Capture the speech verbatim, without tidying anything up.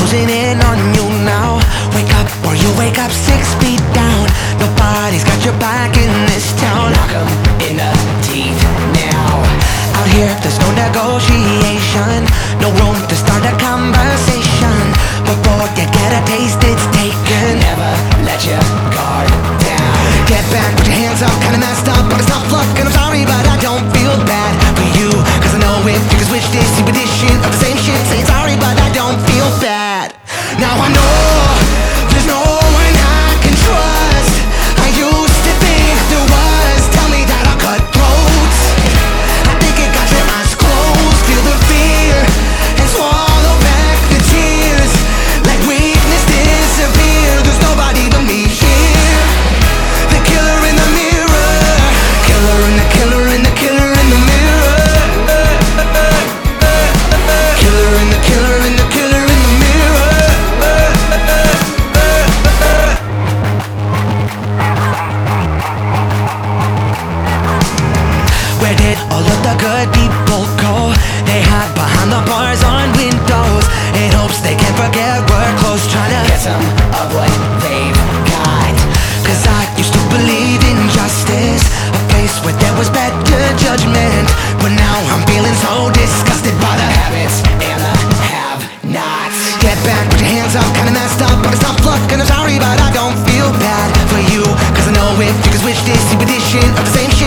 closing in on you now. Wake up or you wake up six feet down. Nobody's got your back in this town. Knock 'em in the teeth now. Out here there's no negotiation, no room to start a conversation. Before you get a taste it's taken. Never let your guard down. Get back, put your hands up, kinda messed up, but it's not luck. And I'm sorry but I don't feel bad for you, cause I know if you can switch this, you edition of the same shit. Saying sorry but I don't feel bad. Now I know there's no one I can trust. I used to think there was. Tell me that I'll cut throats. I think it got your eyes closed. Feel the fear and swallow back the tears. Let weakness disappear. There's nobody but me here. The killer in the mirror. Killer in the killer in the killer in the mirror. Killer in the killer in the killer in the mirror. Where did all of the good people go? They hide behind the bars on windows in hopes they can't forget we're close, trying to get some of what they've got. Cause I used to believe in justice, a place where there was better judgment. But now I'm feeling so disgusted by the habits and the have-nots. Get back, put your hands up, kinda messed up, but it's not luck. And I'm sorry but I don't feel bad for you, cause I know if you can switch this, you edition of the same shit.